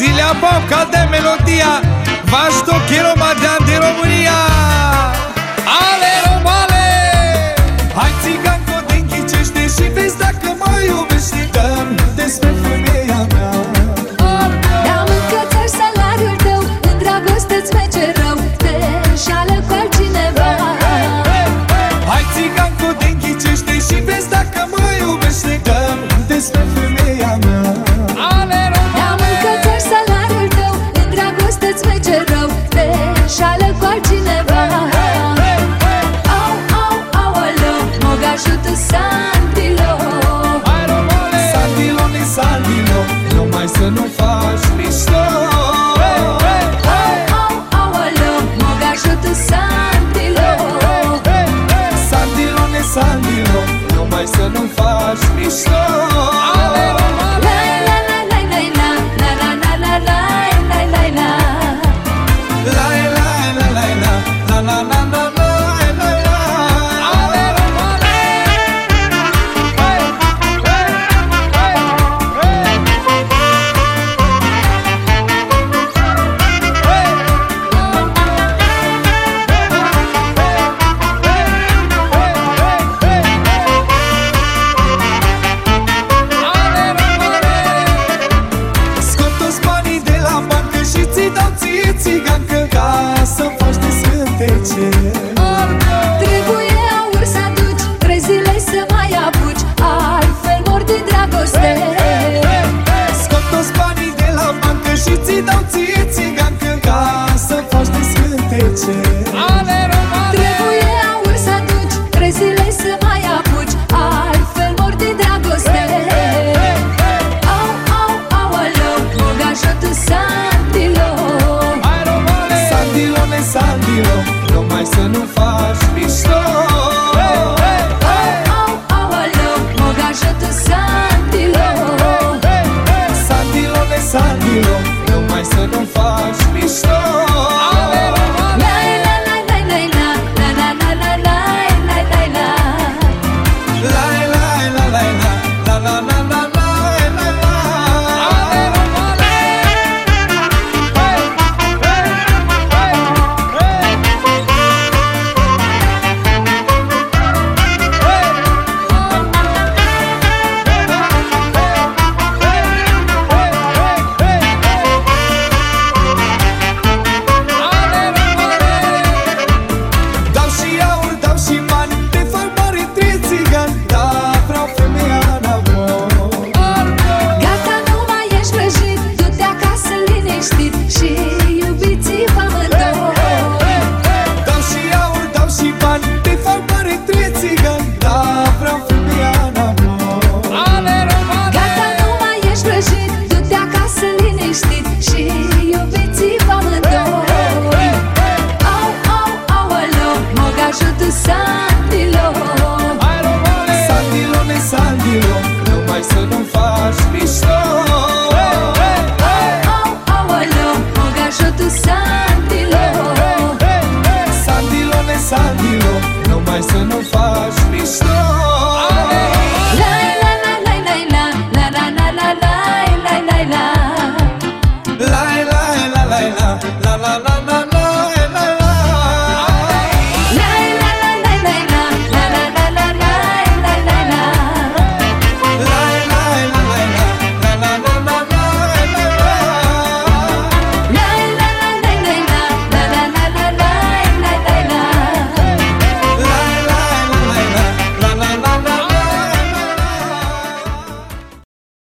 zilea Bobca de melodia Vaș quiero Madean de România. Ale romale! Hai țiganco, te închicește și vezi dacă mă iubești. Dăm despre femeia mea. Dar mâncățești salariul tău, în dragoste-ți merge rău, te înșală cu altcineva. Hai țiganco, te închicește și vezi dacă mă iubești. Dăm despre femeia mea. Dar mâncățești salariul tău, în dragoste-ți merge rău, te înșală cu altcineva. Au, au, au, alo, mogașutul Sandilo. Sandilo, ne Sandilo, numai să nu faci mișto. Au, au, au, alo, mogașutul Sandilo. Sandilo, ne Sandilo, numai să nu faci mișto. Trebuie aur să aduci, 3 zile să mai apuci, altfel mor de dragoste. Scot toți banii de la bancă și ți dau ție, țigancă, ca să faci de scântece. Trebuie aur să aduci, 3 zile să mai apuci, altfel mor de dragoste. Au, au, au, alo, mogașotul Sandilo. Sandilo, ne Sandilo, numai să nu faci mișto. Au, au, au, alo, mogașotul Sandilo. Sandilo, ne Sandilo, numai să nu faci mișto. Sandilo, Sandilo, ne Sandilo, numai să nu faci mișto. au, au, alo, mogașotul Sandilo. Sandilo, ne Sandilo, numai să nu faci mișto. La la la la la la la la la la la la la la La la la la la la la la.